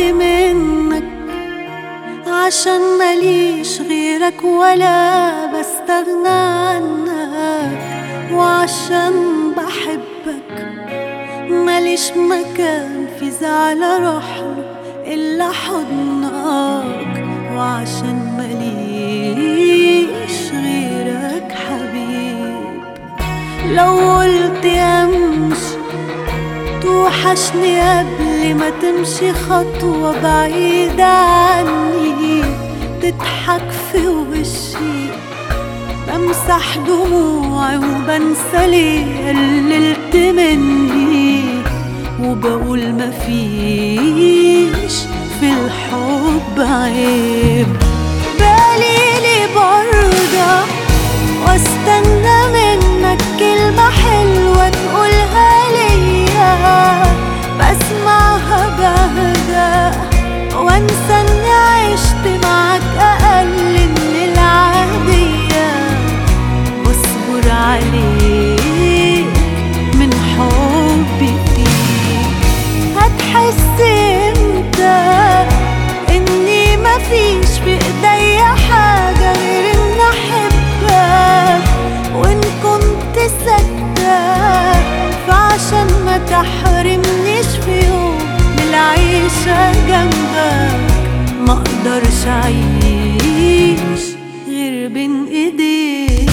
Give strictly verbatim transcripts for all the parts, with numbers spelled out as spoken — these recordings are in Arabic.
منك، عشان ماليش غيرك ولا بستغنى عنك، وعشان بحبك ماليش مكان في زعل اروحله الا حضنك، وعشان ماليش غيرك حبيب. لو قلت امشي توحشني قبل ما تمشي خطوة بعيدة عني، تضحك في وشي بمسح دموعي وبنسى ليه قللت مني، وبقول مفيش في الحب عيب. بالي برضى واستنى منك كلمة حلوة تقولها ليا، بسمعها بهدى وانسى اني عشت معاك اقل من العادية، واصبر عليك من حبي فيك. هتحس امتى اني مفيش في ايديا حاجة غير ان احبك، وان كنت صدق فعشان ما تحرمنيش في يوم من العيشة جنبك، ما اقدرش اعيش غير بين ايديك.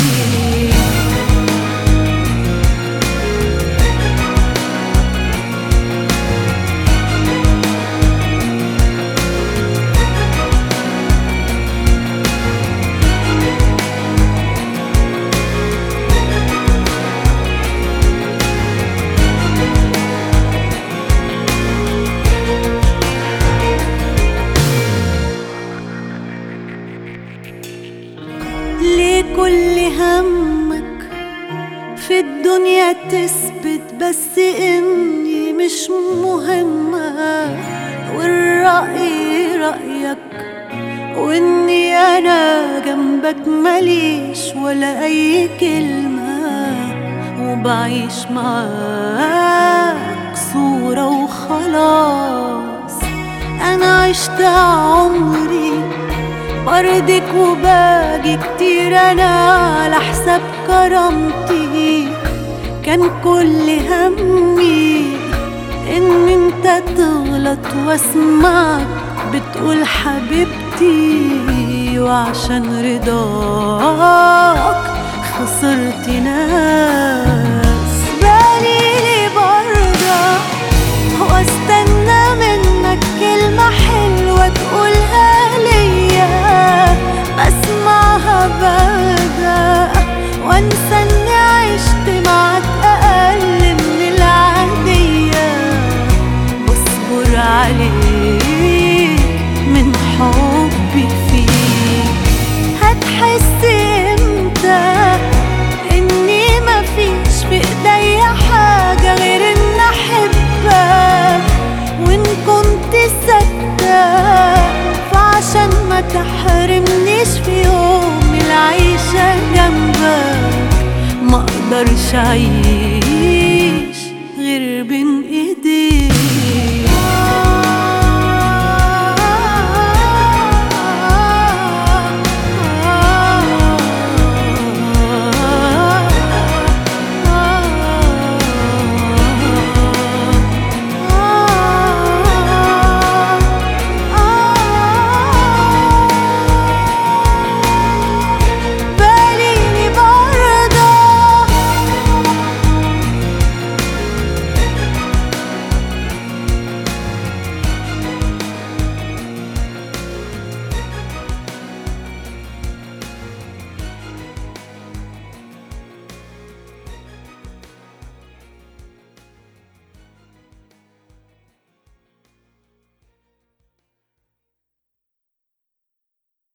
ليه كل همك في الدنيا تثبت بس اني مش مهمة، والرأي رأيك واني انا جنبك ماليش ولا اي كلمة، وبعيش معاك صورة وخلاص. انا عشت عمري برضك وباجي كتير انا على حساب كرامتي، كان كل همي ان انت تغلط واسمعك بتقول حبيبتي، وعشان رضاك خسرت ناس. بالي برضى واستنى منك كلمة حلوة تقولها ليا، بسمعها بهدى وانسى اني عشت معاك اقل من العادية، واصبر عليك من حبي فيك. هتحس امتى اني مفيش في ايديا حاجة غير ان احبك، وان كنت صدق فعشان ما تحرمنيش في يوم العيشة جنبك، ما اقدرش اعيش غير بين